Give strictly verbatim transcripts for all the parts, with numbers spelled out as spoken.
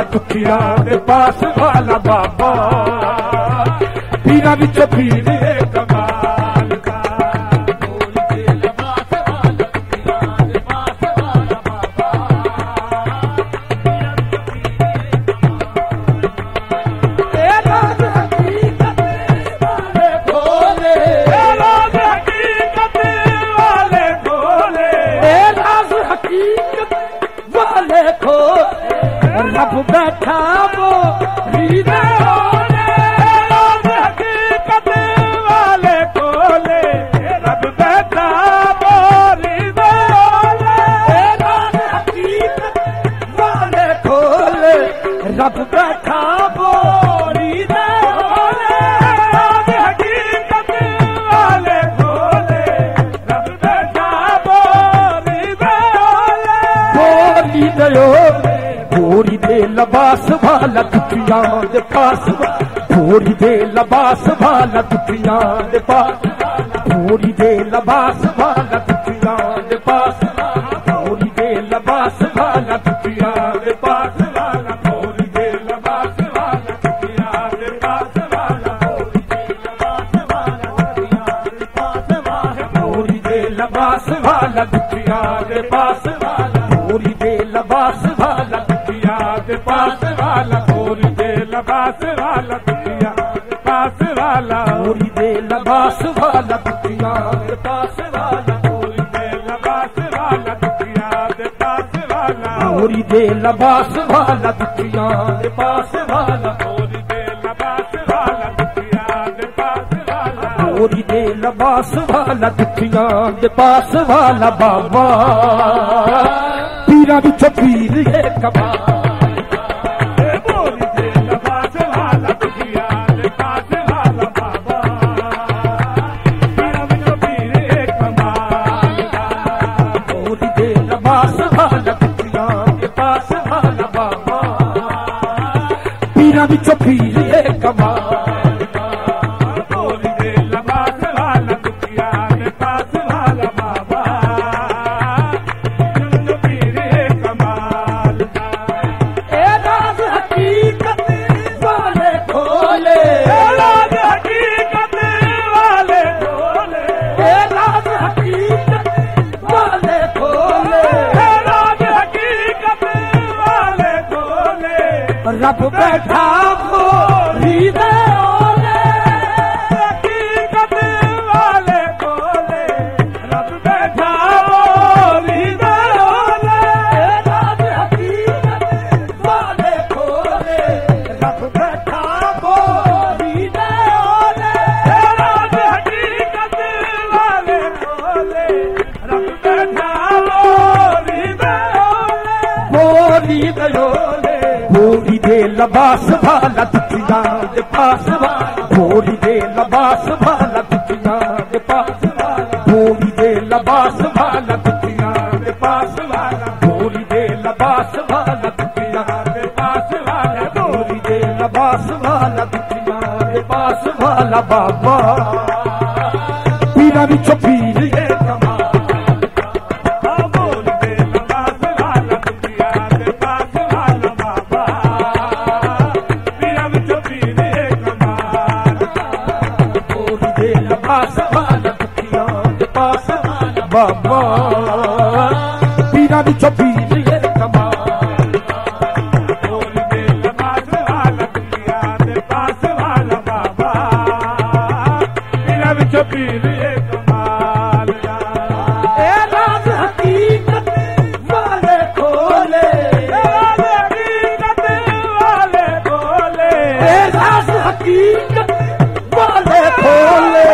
दुखिया दे पास वाला बाबा पीरा विच पीर कमाल का बोल दे लबास वाला दुखिया दे पास वाला बाबा ए राज हकीकत वाले भोले ए राज हकीकत वाले भोले ए राज हकीकत वाले खोले रब बैठा वो रीदे होले राज हकीकत वाले खोले रब बैठा वो रीदे होले राज हकीकत वाले खोले रब बैठा वो रीदे होले राज हकीकत वाले खोले रब बैठा वो रीदे होले बोली दयो भोरी दे लबास वाला दुखिया दे पास भोरी दे लबास वाला दुखिया दे पास भोरी दे लबास वाला दुखिया दे पास भोरी दे लबास वाला दुखिया दे पास भोरी दे लबास वाला दुखिया दे पास भोरी दे लबास वाला दुखिया दे पास भोरी दे लबास वाला दे पास वाला भोरी दे लबास वाला दुखिया दे पास वाला भोरी दे लबास वाला दुखिया दे पास वाला भोरी दे लबास वाला दुखिया दे पास वाला भोरी दे लबास वाला दुखिया दे पास वाला भोरी दे लबास वाला दुखिया दे पास वाला भोरी दे लबास वाला दुखिया दे पास वाला बाबा पीरा विच पीर कमाल विच पीर कमाल बोली दे लबास वाला दुखिया दे पास वाला बाबा पीर कमाल ए राज हकीकत वाले खोले ए राज हकीकत वाले खोले ए राज हकीकत वाले खोले ए राज हकीकत वाले खोले रब बैठा रीदे होले हकीकत वाले खोले रब बैठा रीदे होले राज हकीकत वाले खोले रब बैठा रीदे होले राज हकीकत वाले खोले रब बैठा रीदे होले बोली दयोले बोली दे लबास वाला दुखिया दे पास भोरी दे लबास वाला दुखिया दे पास भोरी दे लबास वाला दुखिया दे पास भोरी दे लबास वाला दुखिया दे पास भोरी दे लबास वाला दुखिया दे पास वाला बाबा पीरा विच पीर बाबा पीरा विच पीर कमाल बोल दे लबास वाला दुखिया दे पास वाला बाबा पीरा विच पीर कमाल ए राज हकीकत वाले खोले राज हकीकत वाले खोले ए राज हकीकत वाले खोले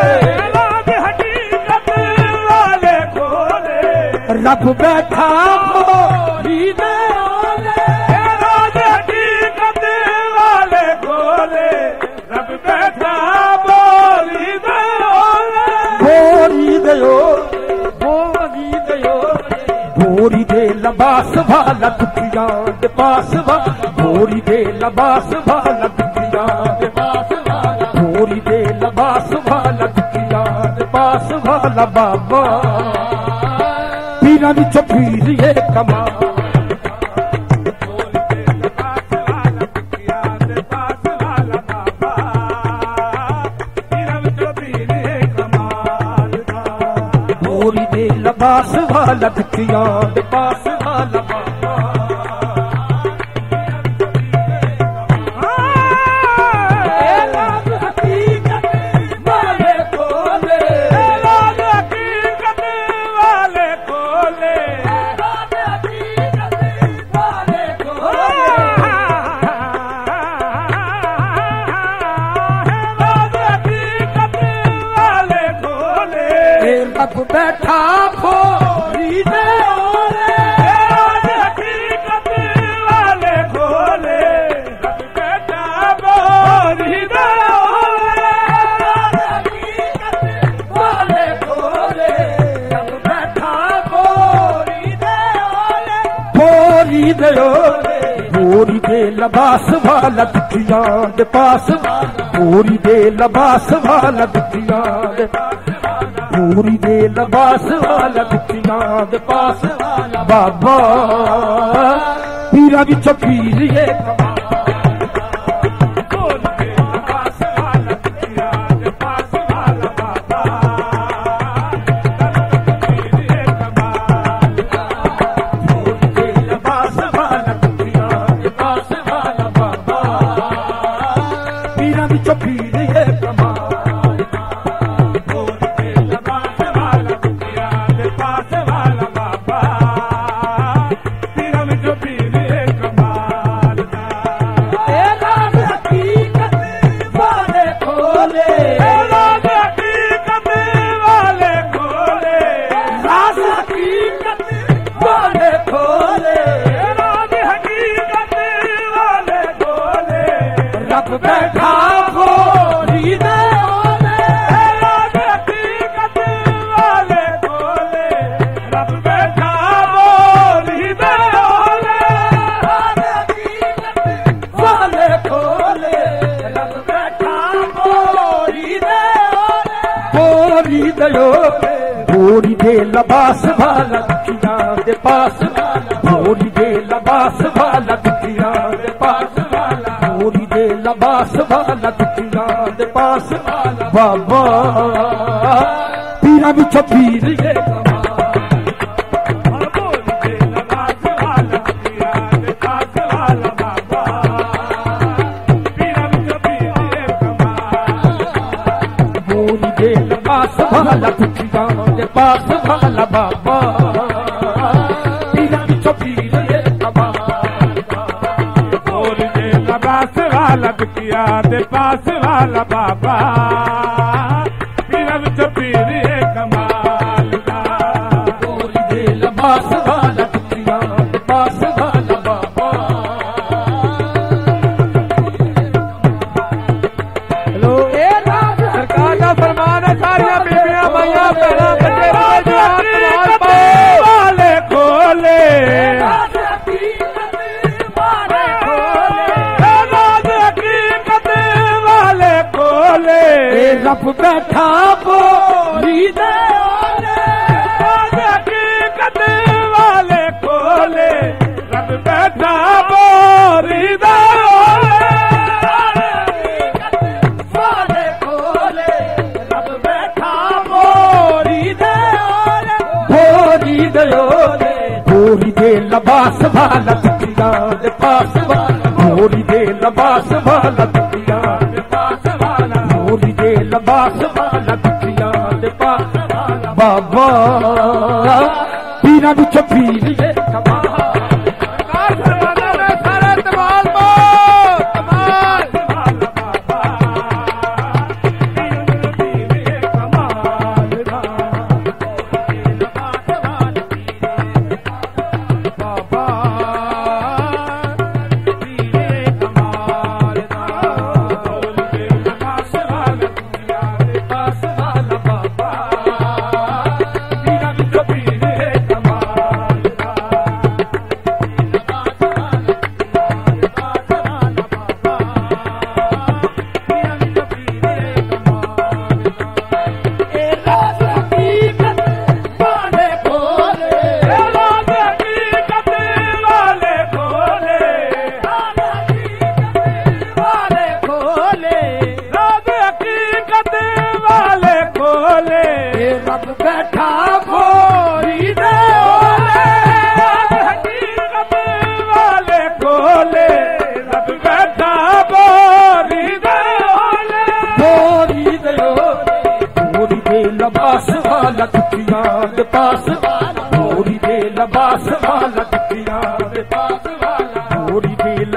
रब बैठा रीदे होले राज हकीकत वाले खोले रब बैठा रीदे होले बोरी दयो बोरी दयो बोरी दे लबास वाला दुखिया दे पास बोरी दे लबास वाला दुखिया दे पास बोरी दे लबास वाला दुखिया दे पास वाला बाबा पीरा विच पीर कमाल बोल दे लबास वाला लबास वाला दुखिया दे पास वाला बाबा रब बैठा भोरी दे ओले हकीकत वाले खोले रब बैठा भोरी दे ओले हकीकत वाले खोले रब बैठा भोरी दे ओले भोरी दे ओले भोरी दे लबास वाला दुखिया दे पास भोरी दे लबास वाला दुखिया दे पूरी दे लबास वाला दुखिया दे पास वाला बाबा पीरा विच पीर ये बैठा भोरी दे ओले हकीकत वाले खोले रब बैठा भोरी दे ओले हकीकत वाले खोले रब बैठा भोरी दे ओले भोरी दे ओले भोरी दे लबास वाला दुखिया दे पास भोरी दे लबास वाला दुखिया दे पास भोरी दे लबास वाला दुखिया दे पास बाबा पीरा विच पीर ये भोरी दे लबास वाला दुखिया दे पास वाला बाबा पीरा विच पीर ये लबास वाला दुखिया दे पास वाला बाबा पीरा विच पीर ये कमाल दा भोरी दे लबास वाला दुखिया दे पास वाला बाबा हेलो ए राज सरकार दा फरमान है सारियां बीबियां माइयां भैणां बच्चे वाले खोले रब बैठा भोरी दे ओले हकीकत वाले खोले रब बैठा भोरी दे ओले वाले खोले रब बैठा भोरी दे ओले भोरी दे ओले भोरी दे लबास वाला दुखिया दे पास वाला भोरी दे लबास वाला दुखिया दे पास वाला भोरी दे लबास वाला दुखिया दे पास वाला बाबा पीरा विच पीर ये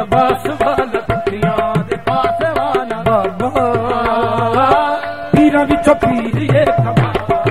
लबास वाला दुखियां दे पास वाला बाबा पीरां विचों पीर ये कमाल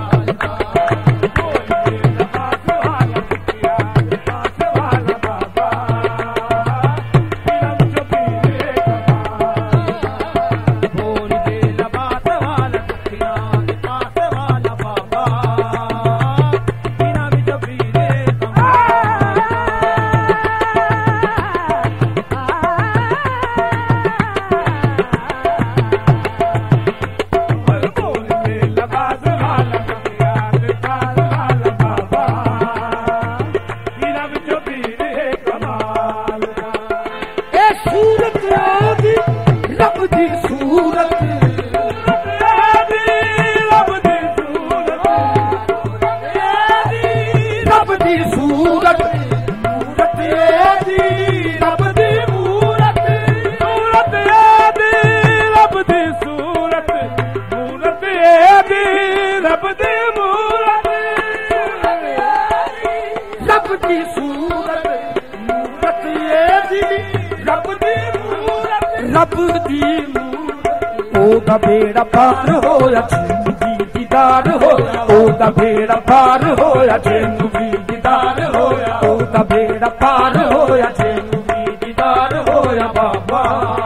रब दी ओदा बेड़ा पार होया जिन्नू भी दीदार होया ओदा बेड़ा पार होया जिन्नू भी दीदार होया ओदा बेड़ा पार होया जिन्नू भी दीदार होया बाबा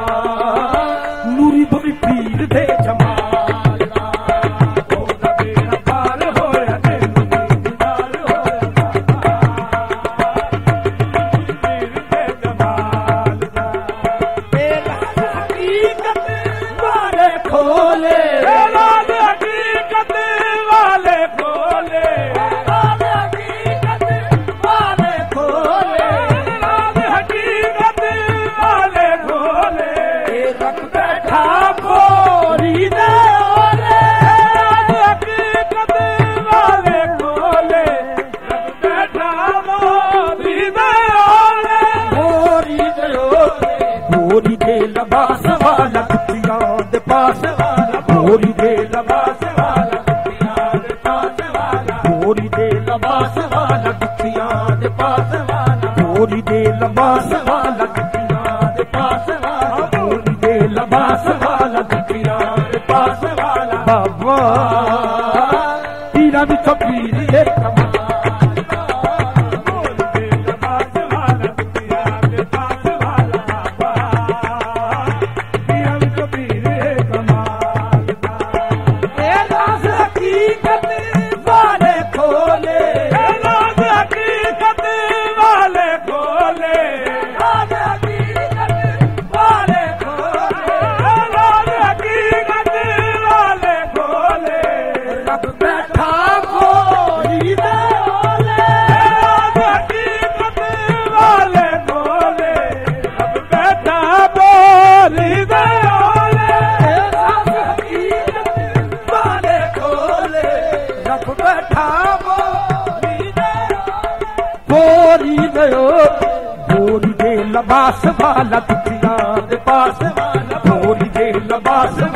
नूरी बड़ी पीर दे जमाल दा ओदा बेड़ा पार होया जिन्नू भी दीदार होया बाबा पीर दे जमाल दा खोले राज हकीकत वाले खोले राज हकीकत वाले खोले राज हकीकत वाले खोले रख बैठा बोरी दे ओले राज हकीकत वाले खोले रख बैठा बोरी दे ओले बोरी दे ओले बोरी दे लबास वाला दे पास वाला बोरी दे लबास वाला दुखियां दे पास वाला बोरी दे लबास वाला दुखियां दे पास वाला बोरी दे लबास वाला दुखियां दे पास वाला बोरी दे लबास वाला दुखियां दे पास वाला बाबा पीरां विचों पीर ये कमाल बोरी दे लबास वाला दुखियां दे पास वाला बोरी दे लबास